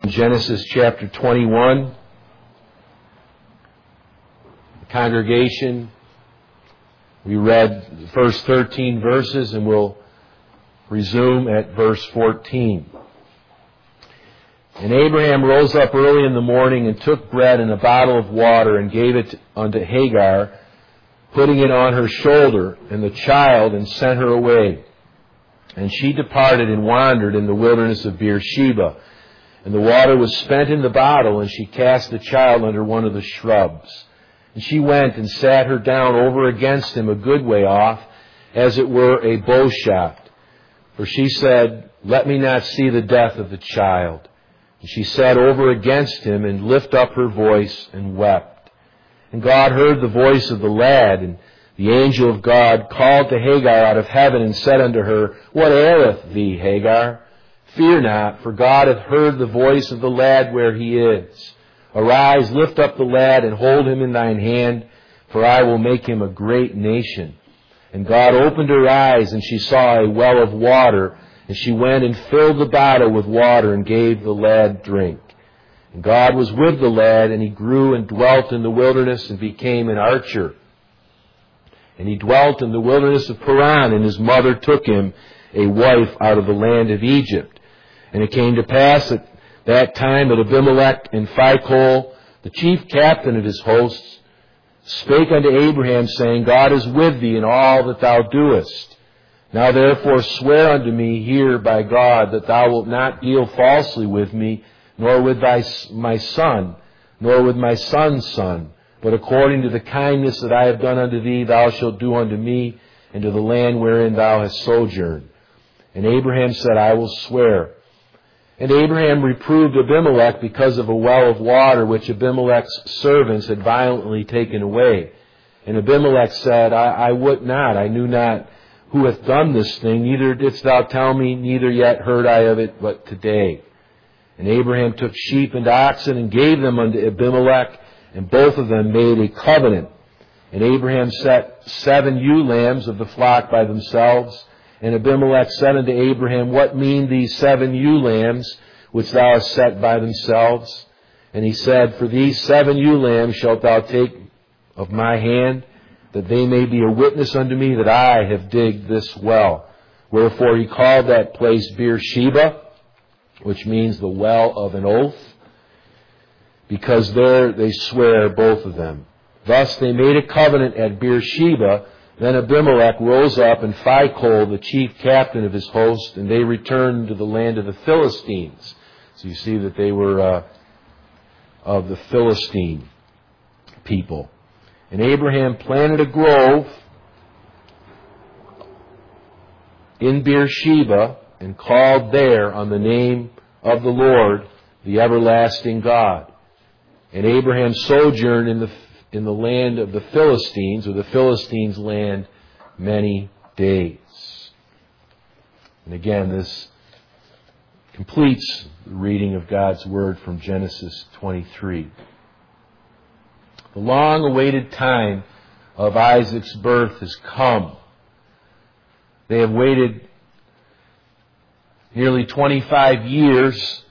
Genesis chapter 21. The congregation, we read the first 13 verses and we'll resume at verse 14. And Abraham rose up early in the morning and took bread and a bottle of water and gave it unto Hagar, putting it on her shoulder and the child, and sent her away. And she departed and wandered in the wilderness of Beersheba. And the water was spent in the bottle, and she cast the child under one of the shrubs. And she went and sat her down over against him a good way off, as it were a bow shaft. For she said, Let me not see the death of the child. And she sat over against him, and lifted up her voice, and wept. And God heard the voice of the lad, and the angel of God called to Hagar out of heaven, and said unto her, What aileth thee, Hagar? Fear not, for God hath heard the voice of the lad where he is. Arise, lift up the lad, and hold him in thine hand, for I will make him a great nation. And God opened her eyes, and she saw a well of water, and she went and filled the bottle with water, and gave the lad drink. And God was with the lad, and he grew and dwelt in the wilderness, and became an archer. And he dwelt in the wilderness of Paran, and his mother took him a wife out of the land of Egypt. And it came to pass at that time that Abimelech and Phicol, the chief captain of his hosts, spake unto Abraham, saying, God is with thee in all that thou doest. Now therefore swear unto me here by God that thou wilt not deal falsely with me, nor with my son, nor with my son's son, but according to the kindness that I have done unto thee, thou shalt do unto me, and to the land wherein thou hast sojourned. And Abraham said, I will swear. And Abraham reproved Abimelech because of a well of water which Abimelech's servants had violently taken away. And Abimelech said, I would not, I knew not who hath done this thing, neither didst thou tell me, neither yet heard I of it but today. And Abraham took sheep and oxen and gave them unto Abimelech, and both of them made a covenant. And Abraham set 7 ewe lambs of the flock by themselves. And Abimelech said unto Abraham, What mean these 7 ewe lambs which thou hast set by themselves? And he said, For these 7 ewe lambs shalt thou take of my hand, that they may be a witness unto me that I have digged this well. Wherefore he called that place Beersheba, which means the well of an oath, because there they swear both of them. Thus they made a covenant at Beersheba. Then Abimelech rose up, and Phicol, the chief captain of his host, and they returned to the land of the Philistines. So you see that they were of the Philistine people. And Abraham planted a grove in Beersheba, and called there on the name of the Lord, the everlasting God. And Abraham sojourned in the land of the Philistines, or the Philistines' land, many days. And again, this completes the reading of God's Word from Genesis 23. The long-awaited time of Isaac's birth has come. They have waited nearly 25 years,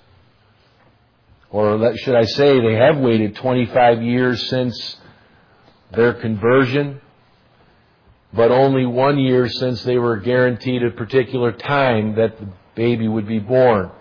or should I say, they have waited 25 years since their conversion, but only 1 year since they were guaranteed a particular time that the baby would be born.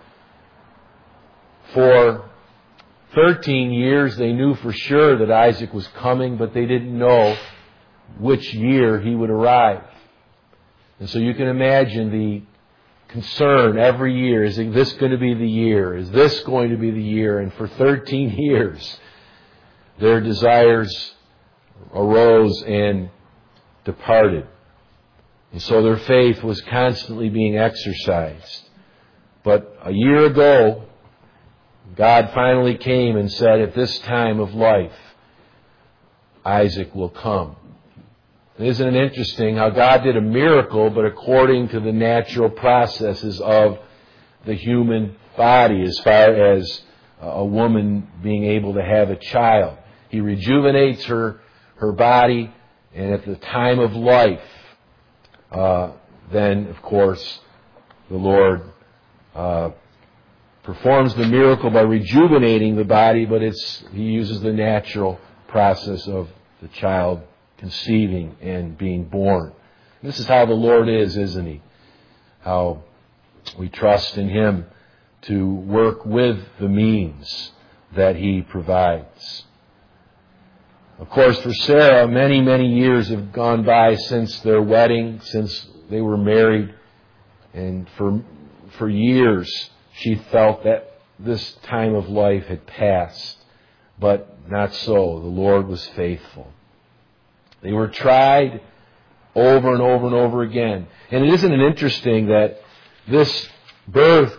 For 13 years they knew for sure that Isaac was coming, but they didn't know which year he would arrive. And so you can imagine the concern every year. Is this going to be the year? Is this going to be the year? And for 13 years, their desires arose and departed. And so their faith was constantly being exercised. But a year ago, God finally came and said, at this time of life, Isaac will come. Isn't it interesting how God did a miracle, but according to the natural processes of the human body, as far as a woman being able to have a child. He rejuvenates her body, and at the time of life, then, of course, the Lord performs the miracle by rejuvenating the body, but He uses the natural process of the child conceiving and being born. This is how the Lord is, isn't He? How we trust in Him to work with the means that He provides. Of course, for Sarah, many, many years have gone by since their wedding, since they were married. And for years, she felt that this time of life had passed. But not so. The Lord was faithful. They were tried over and over and over again. And isn't it interesting that this birth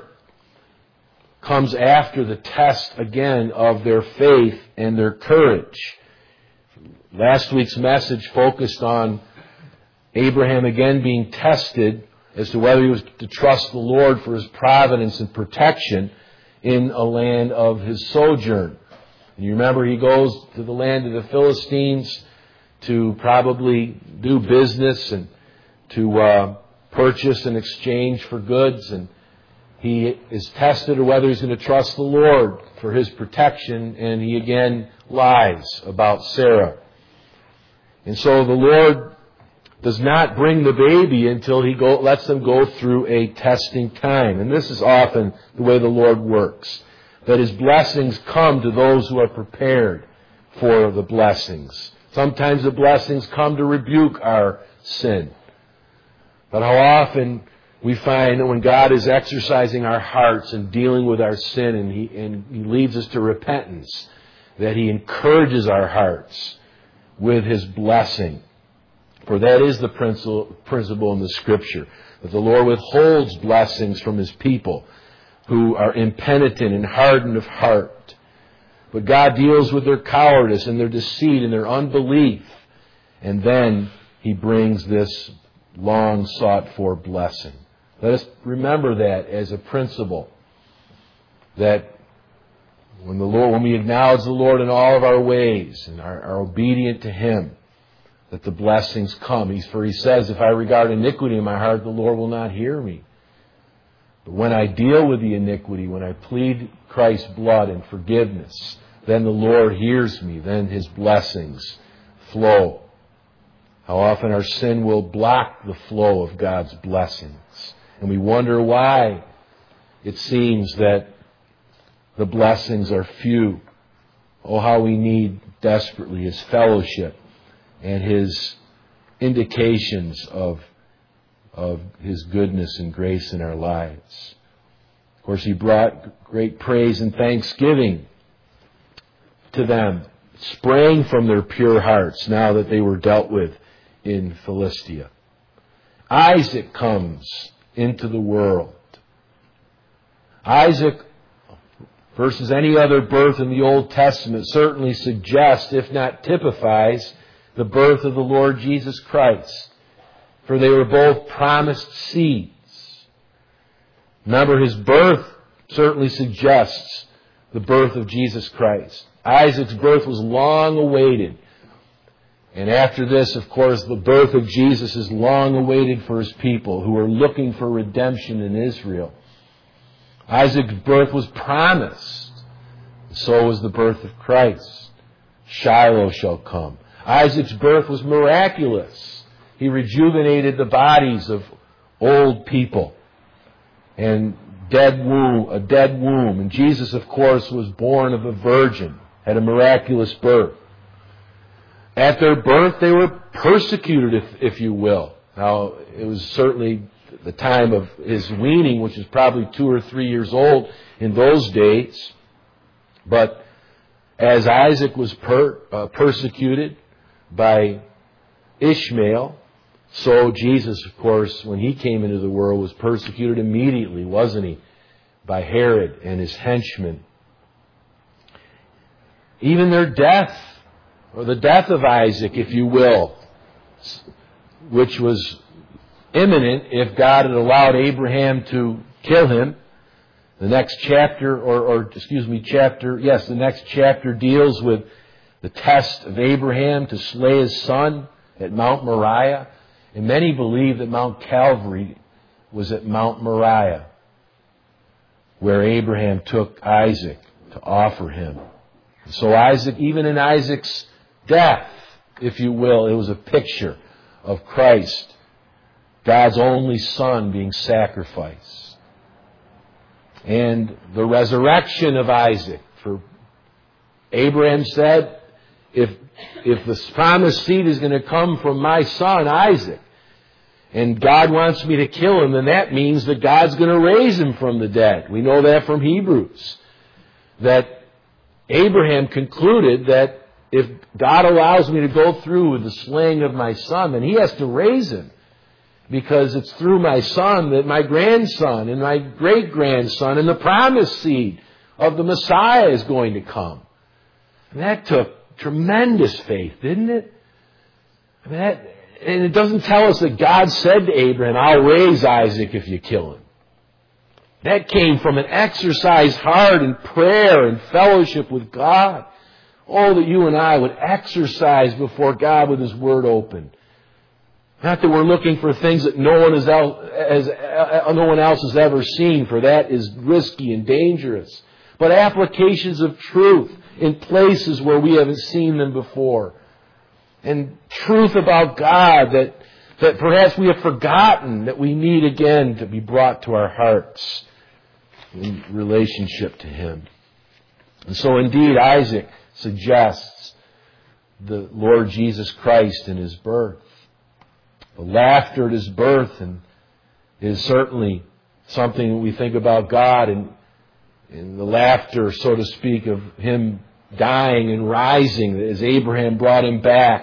comes after the test again of their faith and their courage? Last week's message focused on Abraham again being tested as to whether he was to trust the Lord for His providence and protection in a land of his sojourn. And you remember he goes to the land of the Philistines to probably do business and to purchase and exchange for goods. And he is tested of whether he's going to trust the Lord for His protection. And he again lies about Sarah. And so the Lord does not bring the baby until He lets them go through a testing time. And this is often the way the Lord works. That His blessings come to those who are prepared for the blessings. Sometimes the blessings come to rebuke our sin. But how often we find that when God is exercising our hearts and dealing with our sin and He leads us to repentance, that He encourages our hearts with His blessing. For that is the principle in the Scripture, that the Lord withholds blessings from His people who are impenitent and hardened of heart. But God deals with their cowardice and their deceit and their unbelief. And then He brings this long sought for blessing. Let us remember that as a principle, that when we acknowledge the Lord in all of our ways and are obedient to Him, that the blessings come. For He says, if I regard iniquity in my heart, the Lord will not hear me. But when I deal with the iniquity, when I plead Christ's blood and forgiveness, then the Lord hears me. Then His blessings flow. How often our sin will block the flow of God's blessings. And we wonder why it seems that the blessings are few. Oh, how we need desperately His fellowship and His indications of His goodness and grace in our lives. Of course, He brought great praise and thanksgiving to them, sprang from their pure hearts now that they were dealt with in Philistia. Isaac comes into the world. Isaac, versus any other birth in the Old Testament, certainly suggests, if not typifies, the birth of the Lord Jesus Christ. For they were both promised seeds. Remember, His birth certainly suggests the birth of Jesus Christ. Isaac's birth was long awaited. And after this, of course, the birth of Jesus is long awaited for His people who are looking for redemption in Israel. Isaac's birth was promised. So was the birth of Christ. Shiloh shall come. Isaac's birth was miraculous. He rejuvenated the bodies of old people and a dead womb. And Jesus, of course, was born of a virgin, had a miraculous birth. At their birth, they were persecuted, if you will. Now, it was certainly the time of His weaning, which is probably 2 or 3 years old in those days. But as Isaac was persecuted by Ishmael, so Jesus, of course, when He came into the world, was persecuted immediately, wasn't He? By Herod and his henchmen. Even their death, or the death of Isaac, if you will, which was imminent if God had allowed Abraham to kill him. The next chapter, the next chapter deals with the test of Abraham to slay his son at Mount Moriah. And many believe that Mount Calvary was at Mount Moriah. where Abraham took Isaac to offer him. And so Isaac, even in Isaac's death, if you will, it was a picture of Christ, God's only Son, being sacrificed. And the resurrection of Isaac. For Abraham said, if the promised seed is going to come from my son Isaac, and God wants me to kill him, then that means that God's going to raise him from the dead. We know that from Hebrews. That Abraham concluded that if God allows me to go through with the slaying of my son, then He has to raise him. Because it's through my son that my grandson and my great-grandson and the promised seed of the Messiah is going to come. And that took tremendous faith, didn't it? And it doesn't tell us that God said to Abraham, I'll raise Isaac if you kill him. That came from an exercised heart in prayer and fellowship with God. Oh, that you and I would exercise before God with His Word open. Not that we're looking for things that no one else has ever seen, for that is risky and dangerous. But applications of truth in places where we haven't seen them before. And truth about God that perhaps we have forgotten that we need again to be brought to our hearts in relationship to Him. And so indeed Isaac suggests the Lord Jesus Christ in His birth. The laughter at His birth is certainly something that we think about God and the laughter, so to speak, of Him dying and rising as Abraham brought him back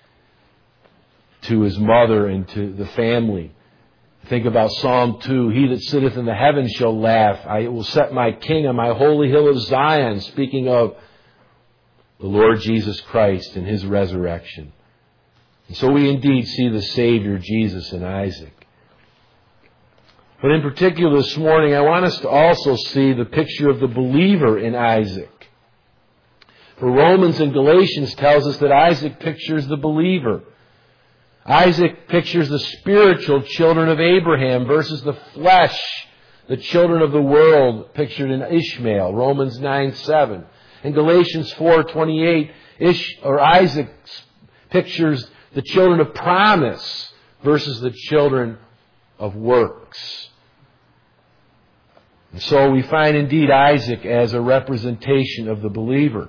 to his mother and to the family. Think about Psalm 2. He that sitteth in the heavens shall laugh. I will set my king on my holy hill of Zion, speaking of the Lord Jesus Christ and His resurrection. And so we indeed see the Savior Jesus in Isaac. But in particular this morning, I want us to also see the picture of the believer in Isaac. For Romans and Galatians tells us that Isaac pictures the believer. Isaac pictures the spiritual children of Abraham versus the flesh, the children of the world pictured in Ishmael, Romans 9:7. In Galatians 4:28, Isaac pictures the children of promise versus the children of works. And so we find indeed Isaac as a representation of the believer.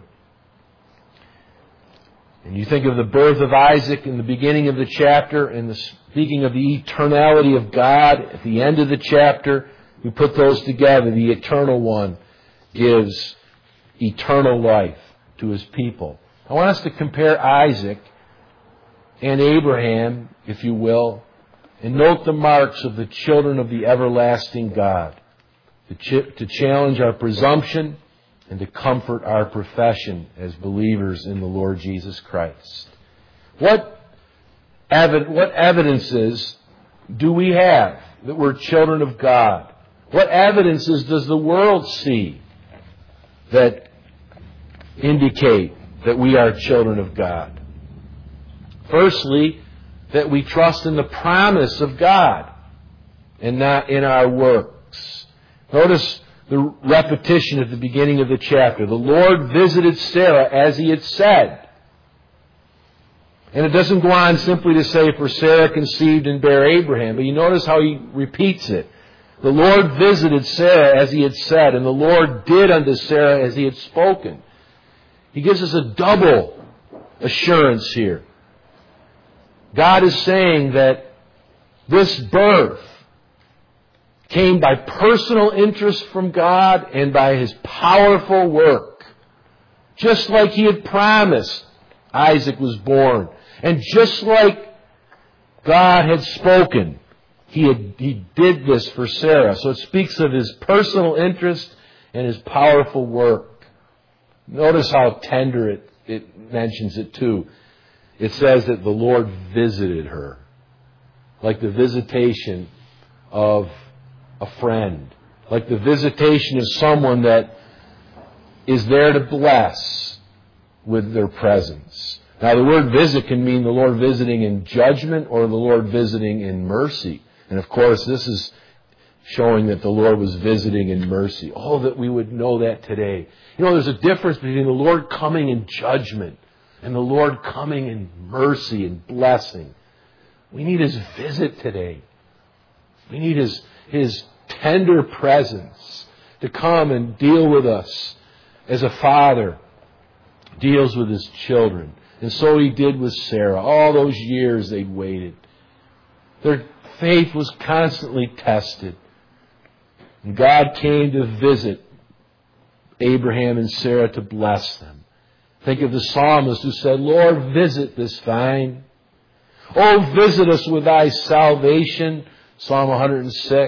And you think of the birth of Isaac in the beginning of the chapter and the speaking of the eternality of God at the end of the chapter. We put those together. The Eternal One gives eternal life to His people. I want us to compare Isaac and Abraham, if you will, and note the marks of the children of the everlasting God, to challenge our presumption and to comfort our profession as believers in the Lord Jesus Christ. What evidences do we have that we're children of God? What evidences does the world see that indicate that we are children of God? Firstly, that we trust in the promise of God and not in our works. Notice the repetition at the beginning of the chapter. The Lord visited Sarah as He had said. And it doesn't go on simply to say, for Sarah conceived and bare Abraham. But you notice how He repeats it. The Lord visited Sarah as He had said, and the Lord did unto Sarah as He had spoken. He gives us a double assurance here. God is saying that this birth came by personal interest from God and by His powerful work. Just like He had promised, Isaac was born. And just like God had spoken, He did this for Sarah. So it speaks of His personal interest and His powerful work. Notice how tender it mentions it too. It says that the Lord visited her. Like the visitation of a friend. Like the visitation of someone that is there to bless with their presence. Now the word visit can mean the Lord visiting in judgment or the Lord visiting in mercy. And of course this is showing that the Lord was visiting in mercy. Oh, that we would know that today. You know, there's a difference between the Lord coming in judgment and the Lord coming in mercy and blessing. We need His visit today. We need His tender presence to come and deal with us as a father deals with his children. And so He did with Sarah. All those years they'd waited. Their faith was constantly tested. And God came to visit Abraham and Sarah to bless them. Think of the psalmist who said, Lord, visit this vine. Oh, visit us with Thy salvation. Psalm 106.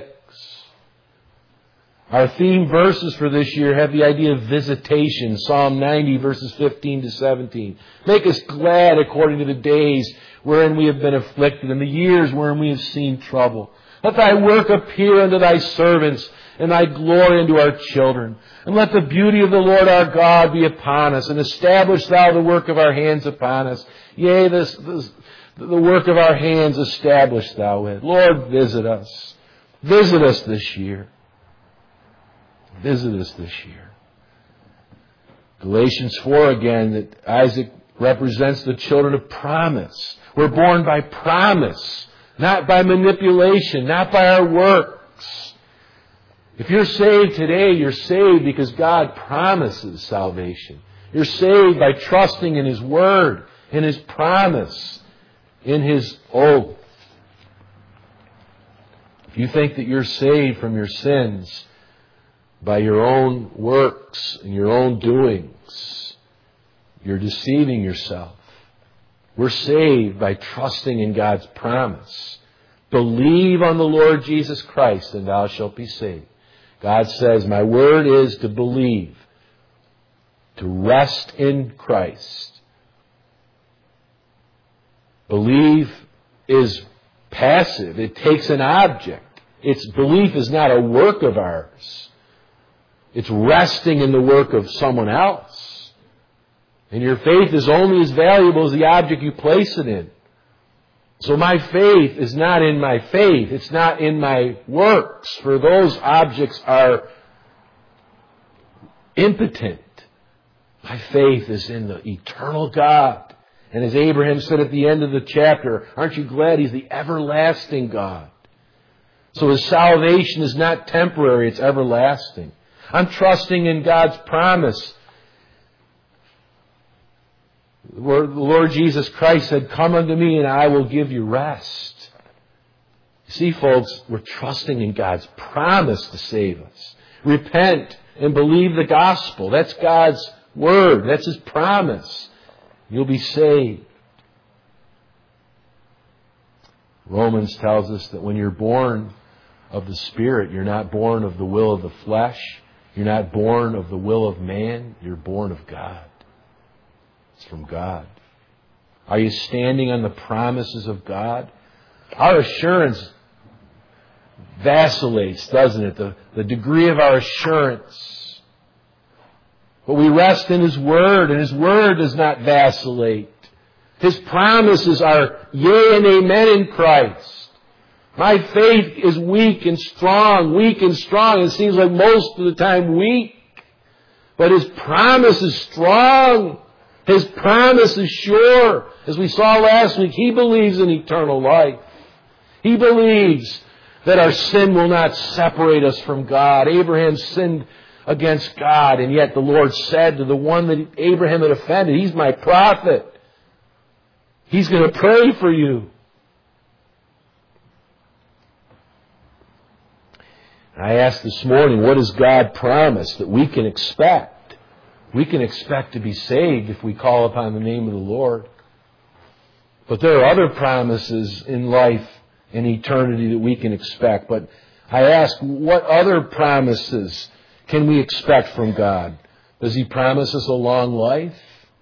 Our theme verses for this year have the idea of visitation. Psalm 90, verses 15 to 17. Make us glad according to the days wherein we have been afflicted, and the years wherein we have seen trouble. Let Thy work appear unto Thy servants, and Thy glory unto our children. And let the beauty of the Lord our God be upon us, and establish Thou the work of our hands upon us. Yea, the work of our hands establish Thou it. Lord, visit us. Visit us this year. Visit us this year. Galatians 4 again, that Isaac represents the children of promise. We're born by promise, not by manipulation, not by our works. If you're saved today, you're saved because God promises salvation. You're saved by trusting in His Word, in His promise, in His oath. If you think that you're saved from your sins by your own works and your own doings, you're deceiving yourself. We're saved by trusting in God's promise. Believe on the Lord Jesus Christ and thou shalt be saved. God says, my word is to believe, to rest in Christ. Believe is passive. It takes an object. Belief is not a work of ours. It's resting in the work of someone else. And your faith is only as valuable as the object you place it in. So my faith is not in my faith. It's not in my works, for those objects are impotent. My faith is in the eternal God. And as Abraham said at the end of the chapter, aren't you glad He's the everlasting God? So His salvation is not temporary, it's everlasting. I'm trusting in God's promise. The Lord Jesus Christ said, come unto me and I will give you rest. You see, folks, we're trusting in God's promise to save us. Repent and believe the gospel. That's God's word. That's His promise. You'll be saved. Romans tells us that when you're born of the Spirit, you're not born of the will of the flesh. You're not born of the will of man. You're born of God. It's from God. Are you standing on the promises of God? Our assurance vacillates, doesn't it? The degree of our assurance. But we rest in His Word, and His Word does not vacillate. His promises are yea and amen in Christ. My faith is weak and strong. It seems like most of the time weak. But His promise is strong. His promise is sure. As we saw last week, He believes in eternal life. He believes that our sin will not separate us from God. Abraham sinned against God, and yet the Lord said to the one that Abraham had offended, he's my prophet. He's going to pray for you. I asked this morning, what does God promise that we can expect? We can expect to be saved if we call upon the name of the Lord. But there are other promises in life and eternity that we can expect. But I ask, what other promises can we expect from God? Does He promise us a long life?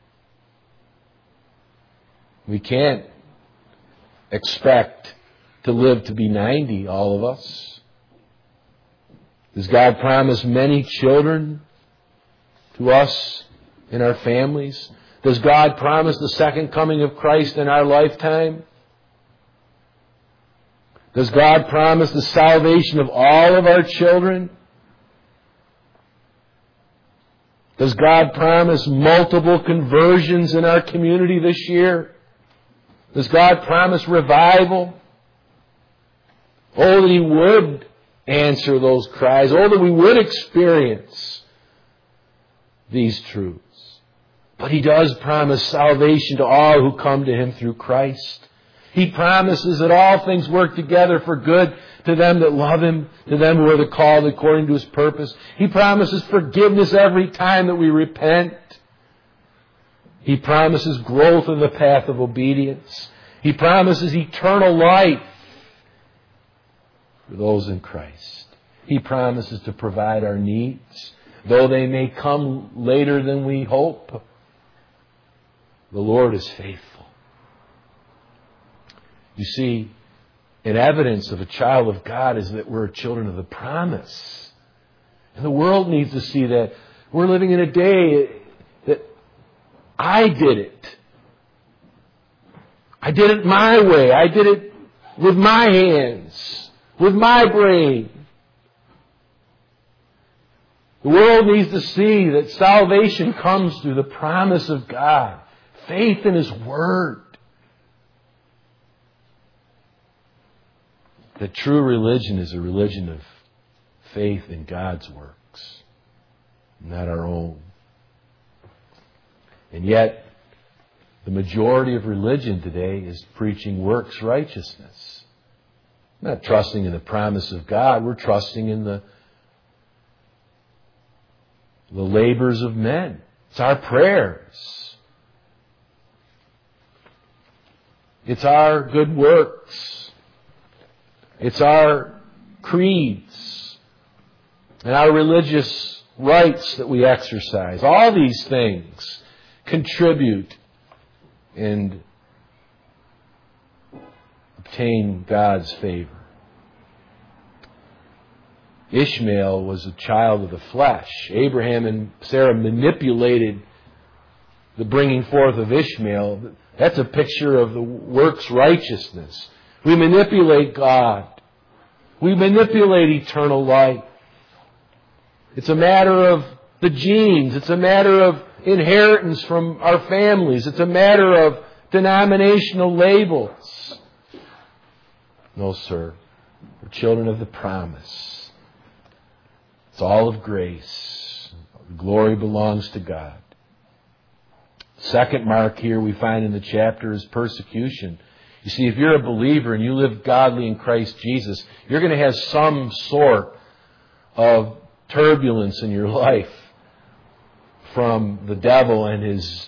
We can't expect to live to be 90, all of us. Does God promise many children to us in our families? Does God promise the second coming of Christ in our lifetime? Does God promise the salvation of all of our children? Does God promise multiple conversions in our community this year? Does God promise revival? Oh, that He would answer those cries. Oh, that we would experience these truths. But He does promise salvation to all who come to Him through Christ. He promises that all things work together for good to them that love Him, to them who are the called according to His purpose. He promises forgiveness every time that we repent. He promises growth in the path of obedience. He promises eternal life for those in Christ. He promises to provide our needs, though they may come later than we hope. The Lord is faithful. You see, an evidence of a child of God is that we're children of the promise. And the world needs to see that. We're living in a day that I did it. I did it my way. I did it with my hands, with my brain. The world needs to see that salvation comes through the promise of God, faith in His Word. That true religion is a religion of faith in God's works, not our own. And yet, the majority of religion today is preaching works righteousness. Not trusting in the promise of God, we're trusting in the labors of men. It's our prayers. It's our good works. It's our creeds and our religious rites that we exercise. All these things contribute and obtain God's favor. Ishmael was a child of the flesh. Abraham and Sarah manipulated the bringing forth of Ishmael. That's a picture of the works righteousness. We manipulate God. We manipulate eternal life. It's a matter of the genes. It's a matter of inheritance from our families. It's a matter of denominational labels. No, sir. We're children of the promise. It's all of grace. The glory belongs to God. Second mark here we find in the chapter is persecution. You see, if you're a believer and you live godly in Christ Jesus, you're going to have some sort of turbulence in your life from the devil and his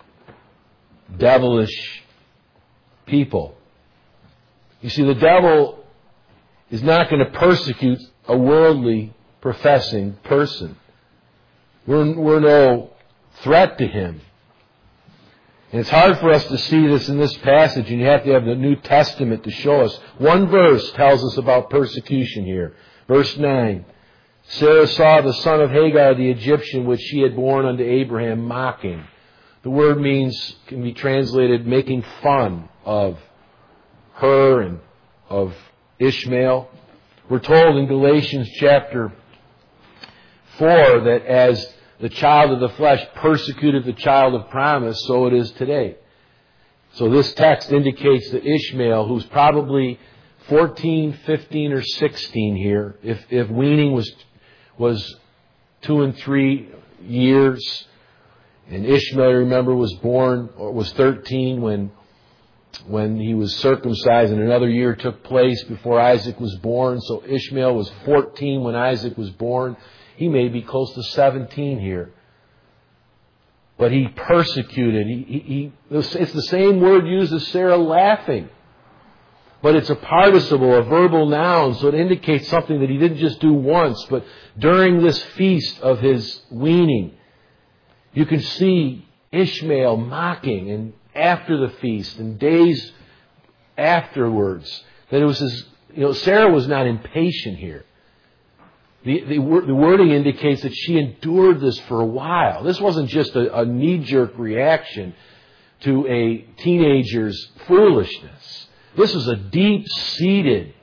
devilish people. You see, the devil is not going to persecute a worldly professing person. We're no threat to him. And it's hard for us to see this in this passage, and you have to have the New Testament to show us. One verse tells us about persecution here. Verse 9. Sarah saw the son of Hagar the Egyptian, which she had borne unto Abraham, mocking. The word can be translated making fun of her and of Ishmael. We're told in Galatians chapter 4 that as the child of the flesh persecuted the child of promise, so it is today. So this text indicates that Ishmael, who's probably 14, 15, or 16 here, if weaning was 2 and 3 years, and Ishmael, remember, was 13 when he was circumcised, and another year took place before Isaac was born. So Ishmael was 14 when Isaac was born. He may be close to 17 here. But he persecuted. It's the same word used as Sarah laughing. But it's a participle, a verbal noun, so it indicates something that he didn't just do once, but during this feast of his weaning, you can see Ishmael mocking, and after the feast and days afterwards, that it was Sarah was not impatient here. The wording indicates that she endured this for a while. This wasn't just a knee-jerk reaction to a teenager's foolishness. This was a deep-seated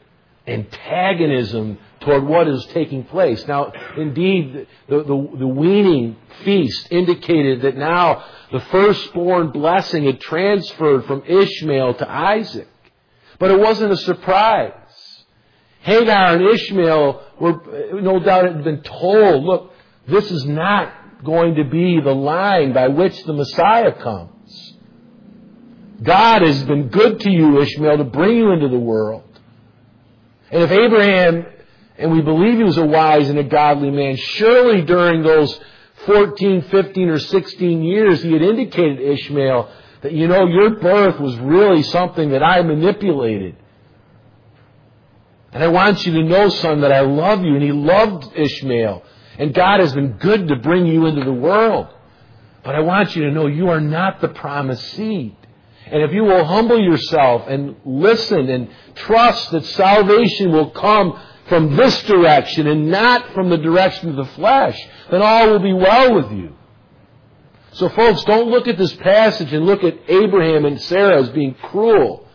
antagonism toward what is taking place. Now, indeed, the weaning feast indicated that now the firstborn blessing had transferred from Ishmael to Isaac. But it wasn't a surprise. Hagar and Ishmael were, no doubt, had been told, look, this is not going to be the line by which the Messiah comes. God has been good to you, Ishmael, to bring you into the world. And if Abraham, and we believe he was a wise and a godly man, surely during those 14, 15, or 16 years he had indicated to Ishmael that, your birth was really something that I manipulated. And I want you to know, son, that I love you. And he loved Ishmael. And God has been good to bring you into the world. But I want you to know you are not the promised seed. And if you will humble yourself and listen and trust that salvation will come from this direction and not from the direction of the flesh, then all will be well with you. So folks, don't look at this passage and look at Abraham and Sarah as being cruel.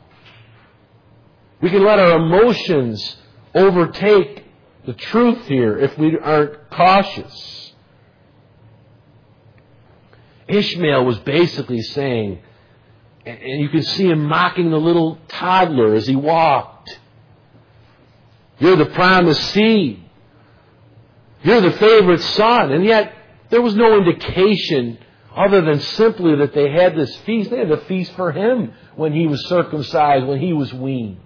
We can let our emotions overtake the truth here if we aren't cautious. Ishmael was basically saying, and you can see him mocking the little toddler as he walked, you're the promised seed. You're the favorite son. And yet, there was no indication other than simply that they had this feast. They had a feast for him when he was circumcised, when he was weaned.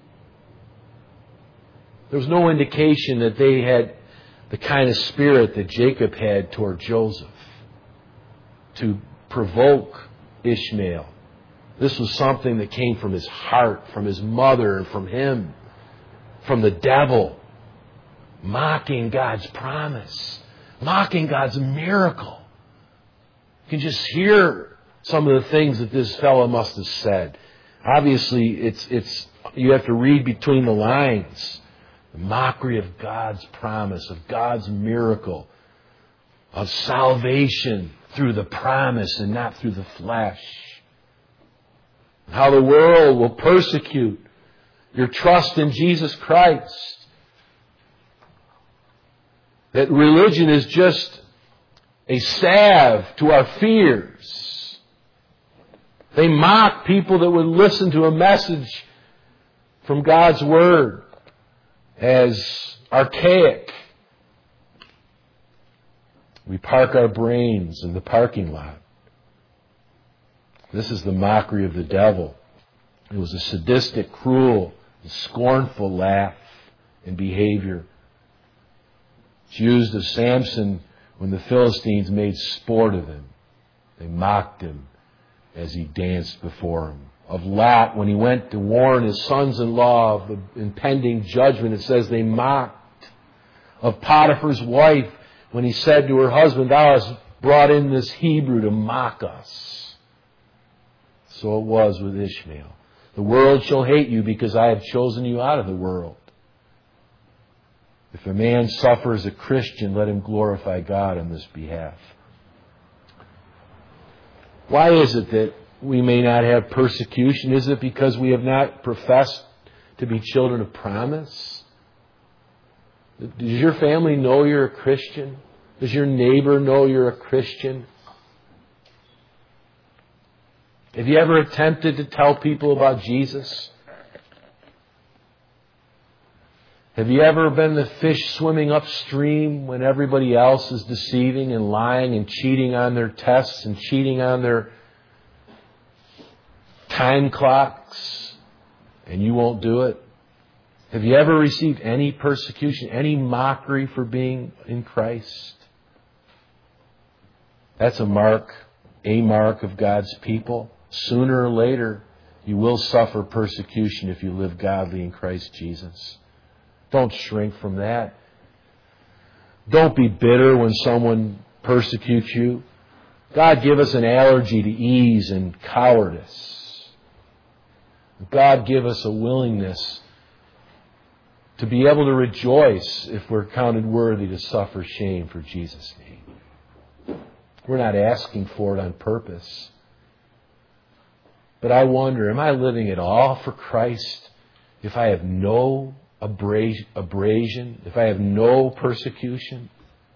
There was no indication that they had the kind of spirit that Jacob had toward Joseph to provoke Ishmael. This was something that came from his heart, from his mother, and from him, from the devil, mocking God's promise, mocking God's miracle. You can just hear some of the things that this fellow must have said. Obviously, it's you have to read between the lines. The mockery of God's promise, of God's miracle, of salvation through the promise and not through the flesh. How the world will persecute your trust in Jesus Christ. That religion is just a salve to our fears. They mock people that would listen to a message from God's Word as archaic. We park our brains in the parking lot. This is the mockery of the devil. It was a sadistic, cruel, scornful laugh and behavior. It's used of Samson when the Philistines made sport of him. They mocked him as he danced before them. Of Lot, when he went to warn his sons-in-law of the impending judgment, it says they mocked. Of Potiphar's wife, when he said to her husband, thou hast brought in this Hebrew to mock us. So it was with Ishmael. The world shall hate you because I have chosen you out of the world. If a man suffers a Christian, let him glorify God on this behalf. Why is it that we may not have persecution? Is it because we have not professed to be children of promise? Does your family know you're a Christian? Does your neighbor know you're a Christian? Have you ever attempted to tell people about Jesus? Have you ever been the fish swimming upstream when everybody else is deceiving and lying and cheating on their tests and cheating on their time clocks, and you won't do it? Have you ever received any persecution, any mockery for being in Christ? That's a mark of God's people. Sooner or later, you will suffer persecution if you live godly in Christ Jesus. Don't shrink from that. Don't be bitter when someone persecutes you. God give us an allergy to ease and cowardice. God give us a willingness to be able to rejoice if we're counted worthy to suffer shame for Jesus' name. We're not asking for it on purpose. But I wonder, am I living at all for Christ? if I have no abrasion, if I have no persecution,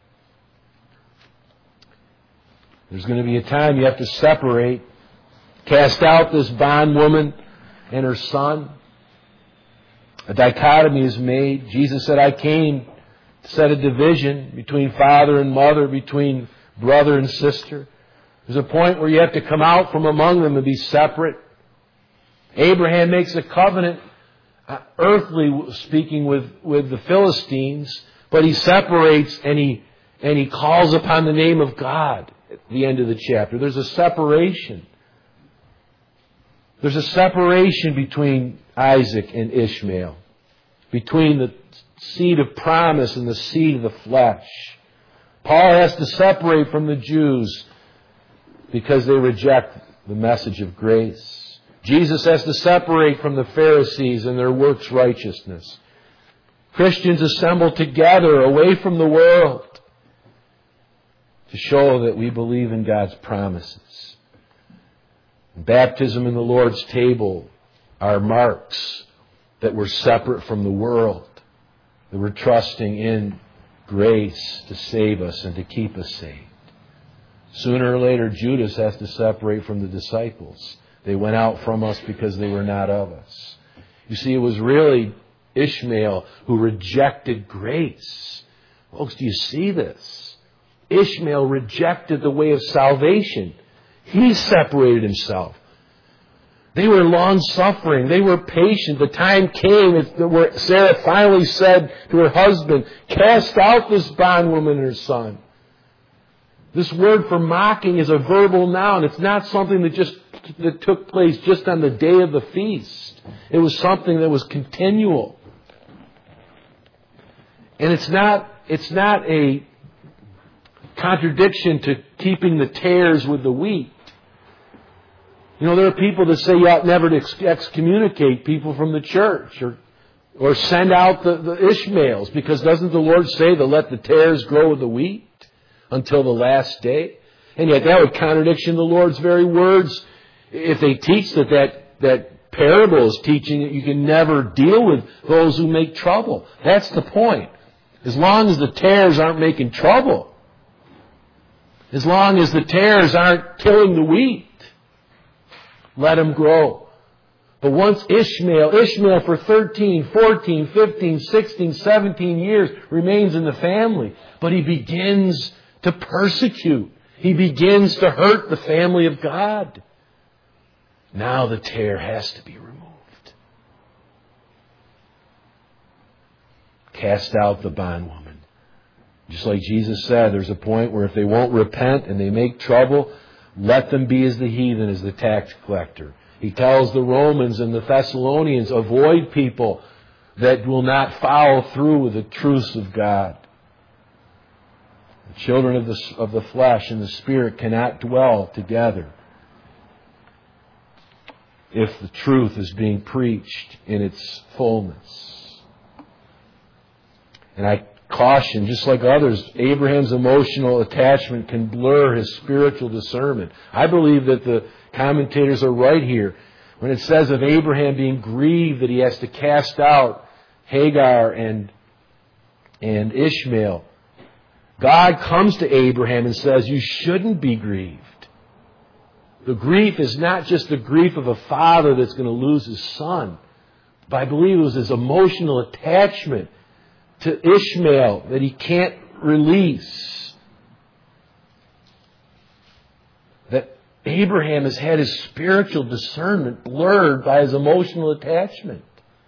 there's going to be a time you have to separate, cast out this bondwoman and her son. A dichotomy is made. Jesus said, I came to set a division between father and mother, between brother and sister. There's a point where you have to come out from among them and be separate. Abraham makes a covenant, earthly speaking, with the Philistines, but he separates and he calls upon the name of God at the end of the chapter. There's a separation. There's a separation between Isaac and Ishmael, between the seed of promise and the seed of the flesh. Paul has to separate from the Jews because they reject the message of grace. Jesus has to separate from the Pharisees and their works righteousness. Christians assemble together away from the world to show that we believe in God's promises. Baptism and the Lord's table are marks that we're separate from the world, that we're trusting in grace to save us and to keep us saved. Sooner or later, Judas has to separate from the disciples. They went out from us because they were not of us. You see, it was really Ishmael who rejected grace. Folks, do you see this? Ishmael rejected the way of salvation. He separated himself. They were long-suffering. They were patient. The time came where Sarah finally said to her husband, cast out this bondwoman and her son. This word for mocking is a verbal noun. It's not something that took place just on the day of the feast. It was something that was continual. And it's not a contradiction to keeping the tares with the wheat. You know, there are people that say you ought never to excommunicate people from the church or send out the Ishmaels, because doesn't the Lord say to let the tares grow with the wheat until the last day? And yet that would contradiction the Lord's very words if they teach that parable is teaching that you can never deal with those who make trouble. That's the point. As long as the tares aren't making trouble, as long as the tares aren't killing the wheat, let them grow. But once Ishmael for 13, 14, 15, 16, 17 years remains in the family, but he begins to persecute. He begins to hurt the family of God. Now the tare has to be removed. Cast out the bondwoman. Just like Jesus said, there's a point where if they won't repent and they make trouble, let them be as the heathen, as the tax collector. He tells the Romans and the Thessalonians, avoid people that will not follow through with the truths of God. The children of the flesh and the spirit cannot dwell together if the truth is being preached in its fullness. And I caution, just like others, Abraham's emotional attachment can blur his spiritual discernment. I believe that the commentators are right here when it says of Abraham being grieved that he has to cast out Hagar and Ishmael. God comes to Abraham and says, you shouldn't be grieved. The grief is not just the grief of a father that's going to lose his son, but I believe it was his emotional attachment to Ishmael that he can't release. That Abraham has had his spiritual discernment blurred by his emotional attachment.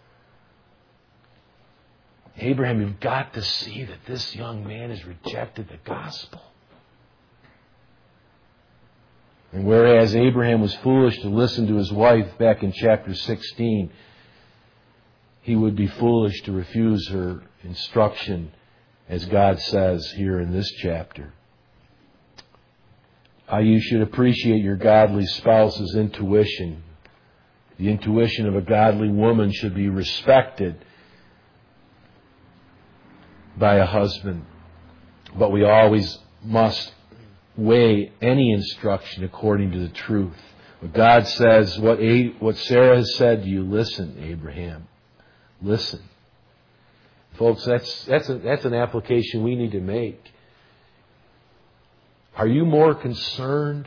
Abraham, you've got to see that this young man has rejected the gospel. And whereas Abraham was foolish to listen to his wife back in chapter 16, he would be foolish to refuse her instruction, as God says here in this chapter. You should appreciate your godly spouse's intuition. The intuition of a godly woman should be respected by a husband. But we always must weigh any instruction according to the truth. What God says, what Sarah has said to you, listen, Abraham. listen. Folks, that's an application we need to make. Are you more concerned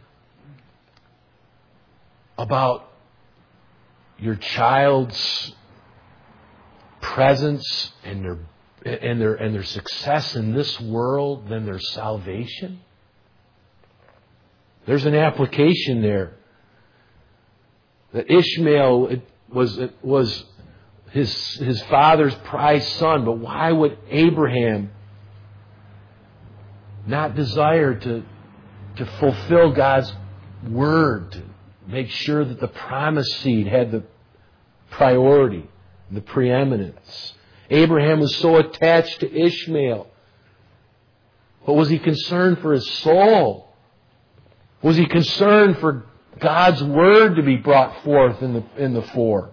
about your child's presence and their success in this world than their salvation? There's an application there. That Ishmael was his father's prized son, but why would Abraham not desire to fulfill God's word, to make sure that the promised seed had the priority, the preeminence? Abraham was so attached to Ishmael. But was he concerned for his soul? Was he concerned for God's word to be brought forth in the fore?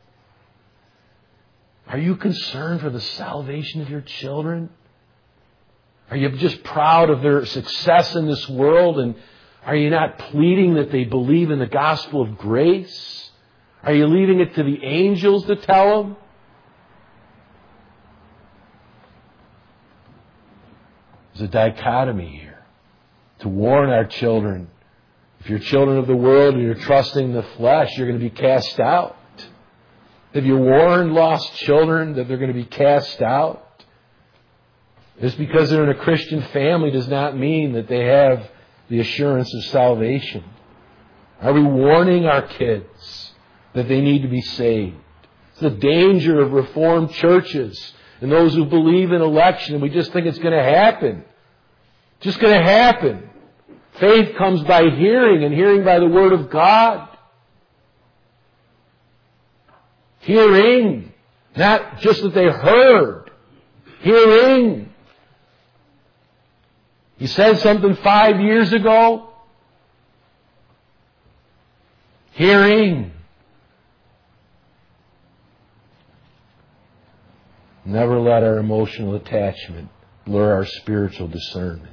Are you concerned for the salvation of your children? Are you just proud of their success in this world? And are you not pleading that they believe in the gospel of grace? Are you leaving it to the angels to tell them? There's a dichotomy here. To warn our children. If you're children of the world and you're trusting the flesh, you're going to be cast out. Have you warned lost children that they're going to be cast out? Just because they're in a Christian family does not mean that they have the assurance of salvation. Are we warning our kids that they need to be saved? It's the danger of Reformed churches and those who believe in election, and we just think it's going to happen. Just going to happen. Faith comes by hearing, and hearing by the Word of God. Hearing. Not just that they heard. Hearing. He said something 5 years ago. Hearing. Never let our emotional attachment blur our spiritual discernment.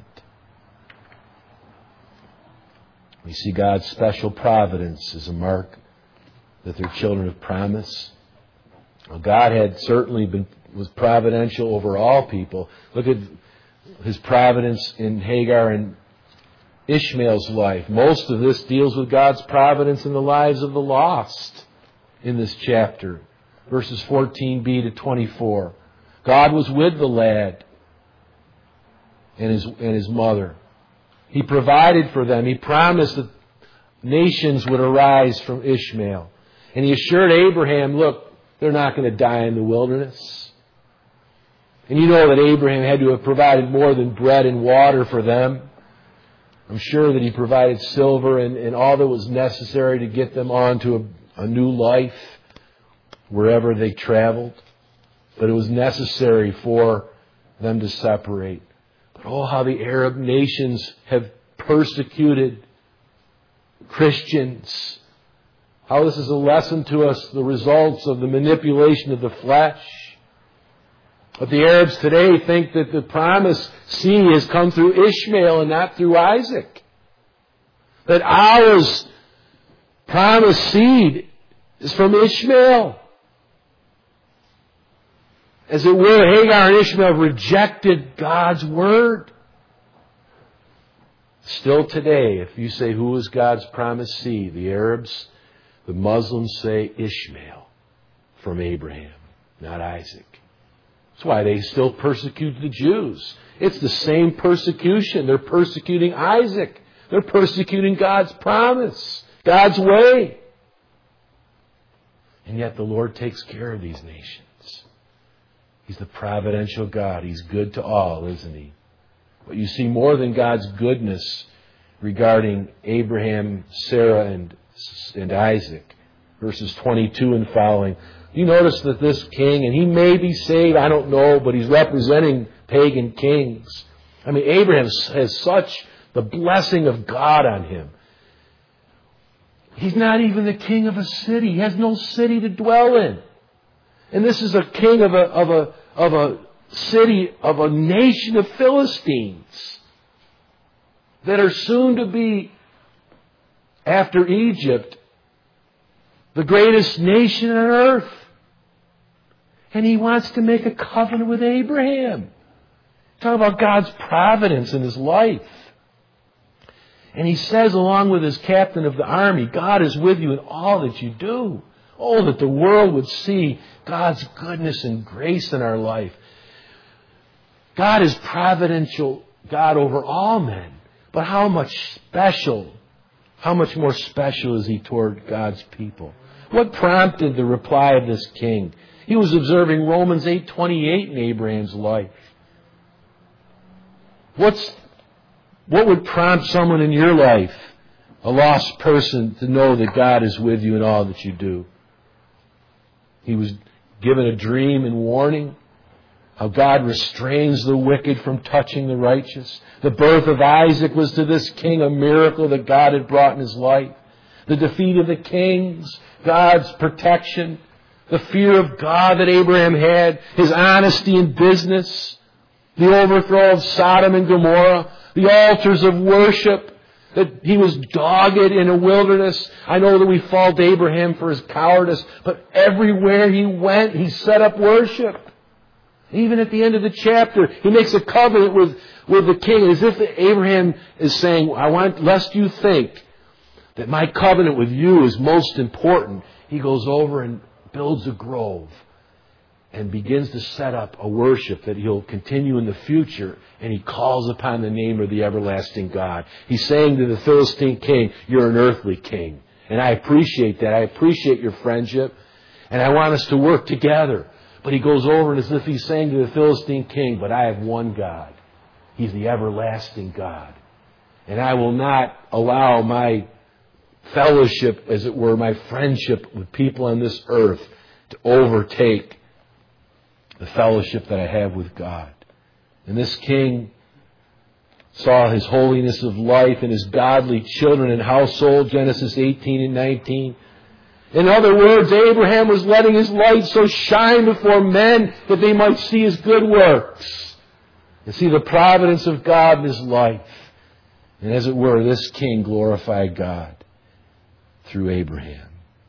We see God's special providence as a mark that they're children of promise. Well, God had certainly was providential over all people. Look at His providence in Hagar and Ishmael's life. Most of this deals with God's providence in the lives of the lost in this chapter. Verses 14b to 24. God was with the lad and his mother. He provided for them. He promised that nations would arise from Ishmael. And He assured Abraham, look, they're not going to die in the wilderness. And you know that Abraham had to have provided more than bread and water for them. I'm sure that he provided silver and all that was necessary to get them on to a new life wherever they traveled. But it was necessary for them to separate. But oh, how the Arab nations have persecuted Christians. How this is a lesson to us, the results of the manipulation of the flesh. But the Arabs today think that the promised seed has come through Ishmael and not through Isaac. That our promised seed is from Ishmael. As it were, Hagar and Ishmael rejected God's word. Still today, if you say, who is God's promised seed? The Arabs, the Muslims say Ishmael from Abraham, not Isaac. That's why they still persecute the Jews. It's the same persecution. They're persecuting Isaac. They're persecuting God's promise, God's way. And yet the Lord takes care of these nations. He's the providential God. He's good to all, isn't He? But you see more than God's goodness regarding Abraham, Sarah, and Isaac. Verses 22 and following. You notice that this king, and he may be saved, I don't know, but he's representing pagan kings. I mean, Abraham has such the blessing of God on him. He's not even the king of a city. He has no city to dwell in. And this is a king of a city, of a nation of Philistines that are soon to be, after Egypt, the greatest nation on earth. And He wants to make a covenant with Abraham. Talk about God's providence in his life. And He says, along with His captain of the army, God is with you in all that you do. Oh, that the world would see God's goodness and grace in our life. God is providential God over all men. But how much more special is He toward God's people? What prompted the reply of this king? He was observing Romans 8:28 in Abraham's life. What would prompt someone in your life, a lost person, to know that God is with you in all that you do? He was given a dream and warning how God restrains the wicked from touching the righteous. The birth of Isaac was to this king a miracle that God had brought in his life. The defeat of the kings, God's protection, the fear of God that Abraham had, his honesty in business, the overthrow of Sodom and Gomorrah, the altars of worship, that he was dogged in a wilderness. I know that we fault Abraham for his cowardice, but everywhere he went, he set up worship. Even at the end of the chapter, he makes a covenant with the king, as if Abraham is saying, lest you think that my covenant with you is most important. He goes over and builds a grove and begins to set up a worship that he'll continue in the future, and he calls upon the name of the everlasting God. He's saying to the Philistine king, you're an earthly king. And I appreciate that. I appreciate your friendship, and I want us to work together. But he goes over and as if he's saying to the Philistine king, but I have one God. He's the everlasting God. And I will not allow my fellowship, as it were, my friendship with people on this earth to overtake the fellowship that I have with God. And this king saw his holiness of life and his godly children and household, Genesis 18 and 19. In other words, Abraham was letting his light so shine before men that they might see his good works and see the providence of God in his life. And as it were, this king glorified God through Abraham.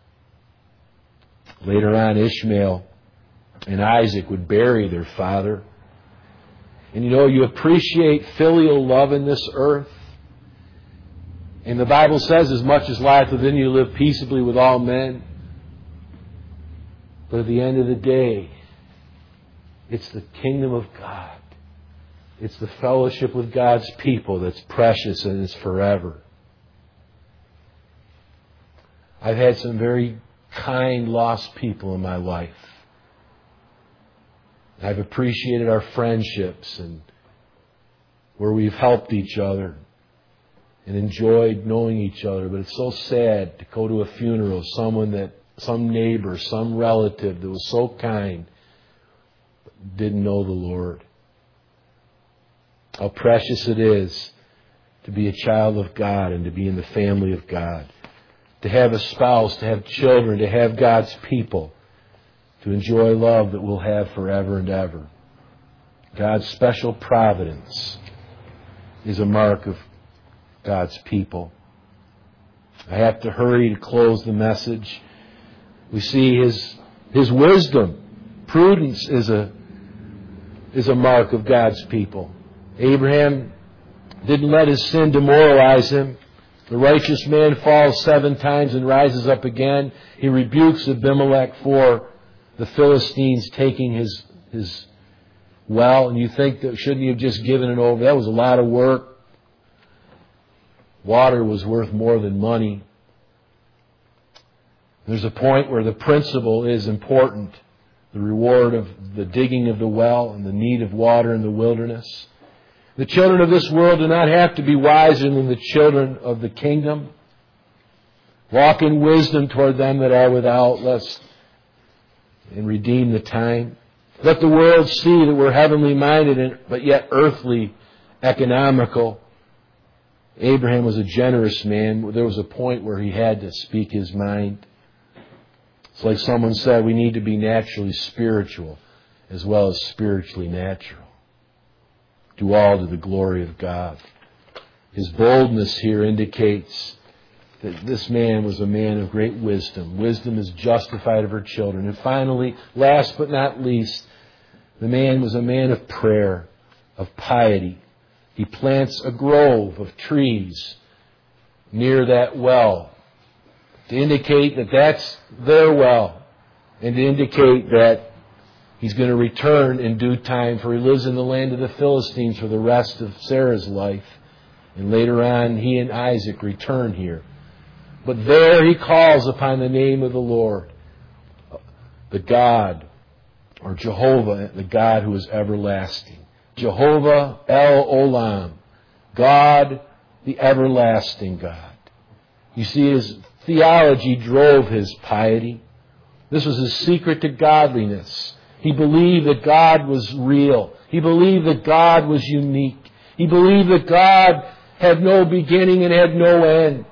Later on, Ishmael and Isaac would bury their father. And you appreciate filial love in this earth. And the Bible says, as much as life within you, live peaceably with all men. But at the end of the day, it's the kingdom of God. It's the fellowship with God's people that's precious and is forever. I've had some very kind, lost people in my life. I've appreciated our friendships and where we've helped each other and enjoyed knowing each other. But it's so sad to go to a funeral of some neighbor, some relative that was so kind, but didn't know the Lord. How precious it is to be a child of God and to be in the family of God. To have a spouse, to have children, to have God's people. To enjoy love that we'll have forever and ever. God's special providence is a mark of God's people. I have to hurry to close the message. We see His wisdom. Prudence is a mark of God's people. Abraham didn't let his sin demoralize him. The righteous man falls 7 times and rises up again. He rebukes Abimelech for the Philistines taking his well. And you think that shouldn't he have just given it over? That was a lot of work. Water was worth more than money. There's a point where the principle is important. The reward of the digging of the well and the need of water in the wilderness. The children of this world do not have to be wiser than the children of the kingdom. Walk in wisdom toward them that are without, and redeem the time. Let the world see that we're heavenly minded, but yet earthly, economical. Abraham was a generous man. There was a point where he had to speak his mind. It's like someone said, we need to be naturally spiritual as well as spiritually natural. Do all to the glory of God. His boldness here indicates that this man was a man of great wisdom. Wisdom is justified of her children. And finally, last but not least, the man was a man of prayer, of piety. He plants a grove of trees near that well to indicate that that's their well, and to indicate that he's going to return in due time, for he lives in the land of the Philistines for the rest of Sarah's life. And later on, he and Isaac return here. But there he calls upon the name of the Lord, the God, or Jehovah, the God who is everlasting. Jehovah El Olam, God, the everlasting God. You see, his theology drove his piety. This was his secret to godliness. He believed that God was real. He believed that God was unique. He believed that God had no beginning and had no end.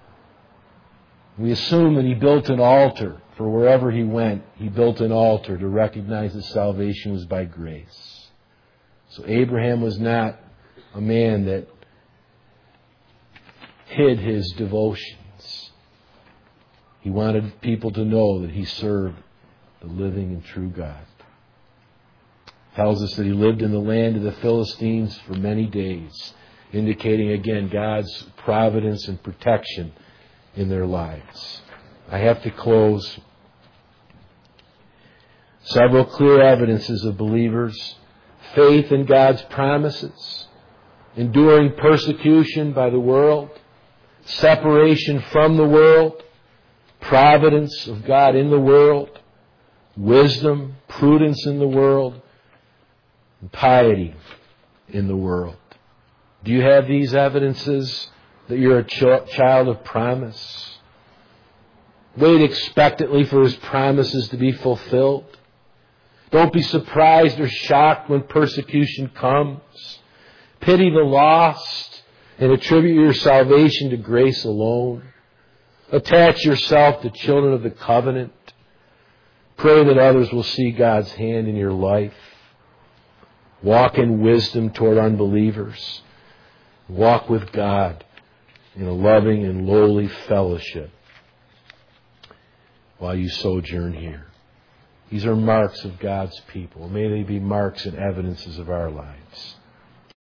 We assume that he built an altar for wherever he went. He built an altar to recognize that salvation was by grace. So Abraham was not a man that hid his devotions. He wanted people to know that he served the living and true God. It tells us that he lived in the land of the Philistines for many days, indicating again God's providence and protection in their lives. I have to close. Several clear evidences of believers' faith in God's promises, enduring persecution by the world, separation from the world, providence of God in the world, wisdom, prudence in the world, and piety in the world. Do you have these evidences that you're a child of promise? Wait expectantly for His promises to be fulfilled. Don't be surprised or shocked when persecution comes. Pity the lost and attribute your salvation to grace alone. Attach yourself to children of the covenant. Pray that others will see God's hand in your life. Walk in wisdom toward unbelievers. Walk with God in a loving and lowly fellowship while you sojourn here. These are marks of God's people. May they be marks and evidences of our lives.